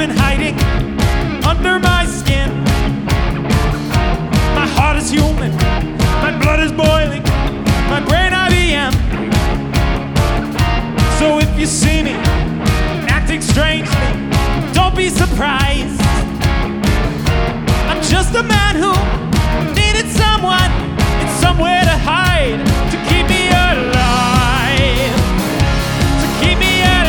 been hiding under my skin. My heart is human, my blood is boiling, my brain IBM. So if you see me acting strangely, don't be surprised. I'm just a man who